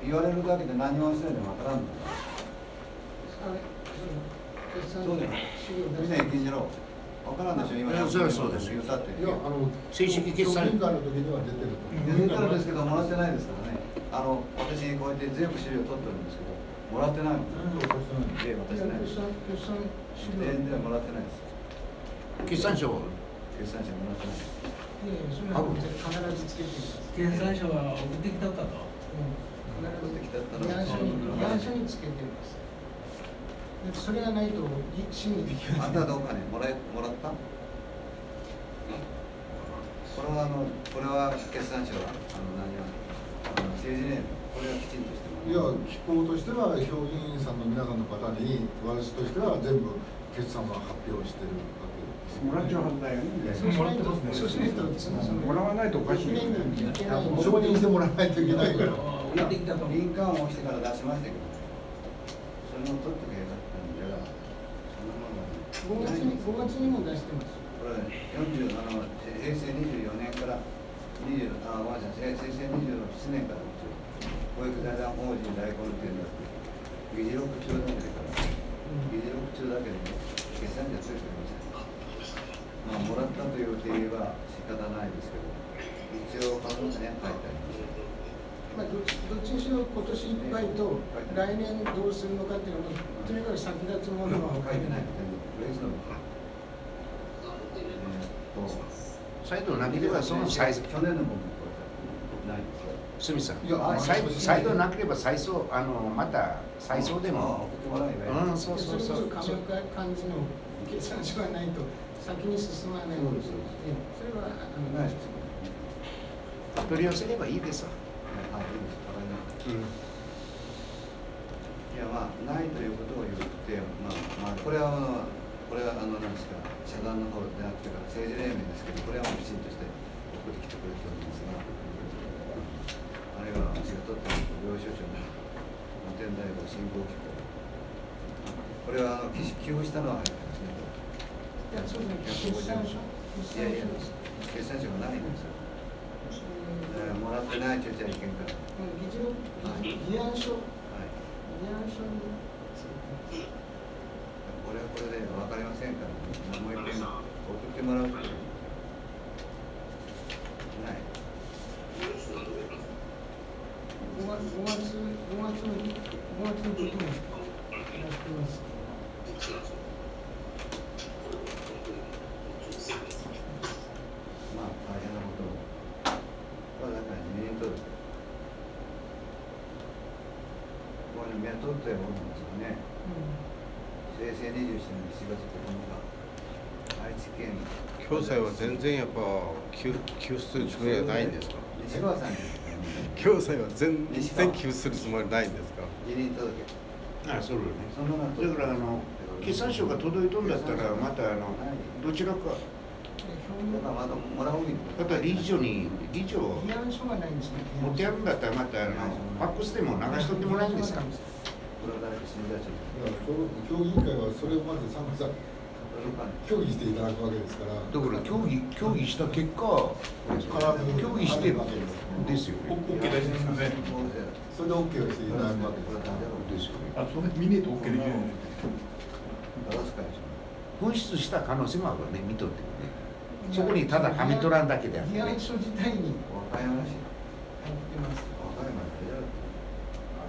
言われるだけで何もしてないでわからんの。そうだよ。見ない金次郎。わからんでしょ今。 それはそうです。 言ったって。 いや正式決算。 委員会の時には出てると。 出てるんですけどもらってないですからね。私にこうやって全部資料取ってるんですけど、もらってないもん。渡してない。全然もらってないです。 決算書。 決算書もらってない。 それは必ずつけています。 決算書は送ってきたかと。 議案書につけています。それがないと審議できない。 あんたどうかねもらった？これは決算書は政治連これはきちんとしていや機構としては評議員さんの皆さんの方に私としては全部決算は発表してるわけです。 もらっちゃうはずだよね。 そうしないともらわないとおかしい。 承認してもらわないといけないから。 印鑑を押してから出しましたけど、それを取ってくればよかったんじゃ、そのまま 5月にも出してます。 これ平成24年から平成27年から教育財団法人代行の件だって議事録中だけから議事録中だけで決算じゃついてません。もらったという手は仕方ないですけど、一応この中には書いてあります。 どっちにしろ今年いっぱいと来年どうするのかっていうのはとにかく先立つものは書いてない。 再度なければそのサイズ。 去年の分ないすみさん。再度なければ再送また再送でも。 そう。それこそ感じの決算書がないと先に進まない。それはないです。 取り寄せればいいですわ。 いやないということを言って、これは何ですか、社団の方でなくてから政治連盟ですけど、これはきちんとして送ってきてくれておりますが、あるいは私が取っている領収書の天台号振興機構、これは寄付したのは入ってますね。 決算書決算書がないんですよ。もらってないと言っちゃいけんから。 議案書。議案書に。 これはこれで分かりませんから、もう一遍送ってもらうと。ない。 5月の時もやってます。 大変なことを。だから2年取る。これ目取ったようなんですよね。平成27年7月9日、愛知県。 共済は全然やっぱ寄付するつもりはないんですか。 西川さんに。 共済は全然寄付するつもりないんですか。 辞任届。 そうね。だから決算書が届いとんだったらまたどちらか。また理事長に議長持ってやるんだったらまたファックスでも流しとってもらえるんですか。 協議委員会はそれをまず協議していただくわけですから。 だから協議した結果協議してるですよね。 OK 出しますよね。 それで OK をしていただくわけですよね。 それ見ねえと OK できない。 紛失した可能性もあるわね、見とってもね。そこにただはめとらんだけであって。 議案書自体に入ってます。